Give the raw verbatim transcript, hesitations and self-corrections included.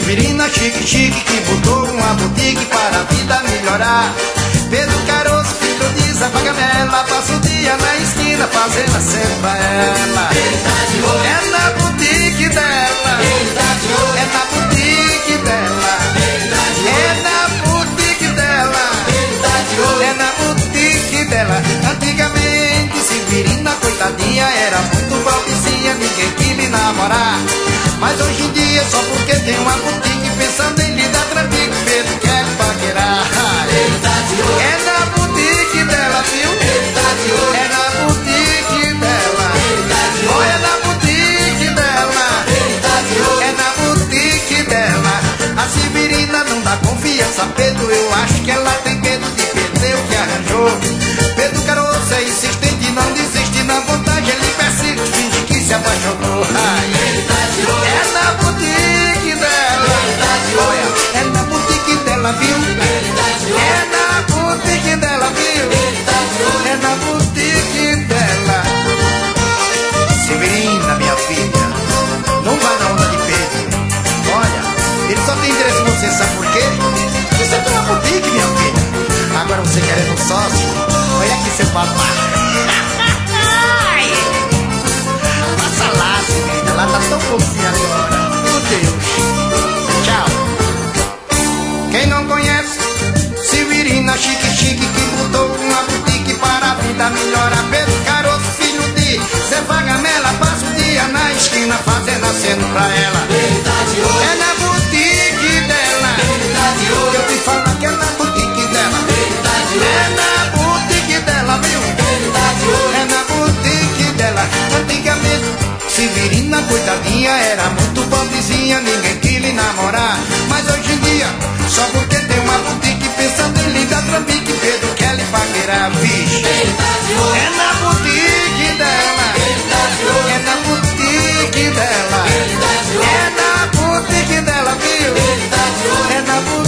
Severina chique chique que botou uma boutique para a vida melhorar. Pedro Caroço, filho de Zé Pagamela, passa o dia na esquina fazendo a cena ela. É na boutique dela, é na boutique dela, é na boutique dela, é na boutique dela. Antigamente Severina, coitadinha, era muito pobrezinha, ninguém queria namorar. Mas hoje em dia, só porque tem uma boutique, pensando em lhe dar trampico, Pedro quer paquerar. É na boutique dela, viu? É na boutique dela. Oh, é na boutique dela. É na boutique dela. A Severina não dá confiança, Pedro, eu acho que ela tem medo de perder o que arranjou. Pedro Caroço é insistente, não desiste, na vontade ele persiste, finge que se apaixonou. Ai, é na boutique dela. Olha, é na boutique dela, viu? É na boutique dela, viu? É na boutique dela. Severina, minha filha, não vá na onda de Pedro. Olha, ele só tem interesse em você, sabe por quê? Porque você tem uma boutique, minha filha. Agora você querendo um sócio, olha aqui seu papai. Passa lá, Severina, lá tá tão pouquinho agora. Meu Deus. Tchau. Quem não conhece Severina chique chique que botou uma boutique para a vida melhorar. Pedro Caroço, filho de Zé Pagamela, passa o dia na esquina fazendo aceno pra ela. É na boutique dela. Eu te falo que é na boutique dela. É na boutique dela, viu? É na boutique dela. Antigamente Severina, coitadinha, era muito pobrezinha, ninguém queria namorar. Mas hoje em dia, só porque tem uma boutique, pensando em lhe dar trampique, Pedro quer lhe paquerar, bicho. É na boutique dela. É na boutique dela. É na boutique dela, viu? É na boutique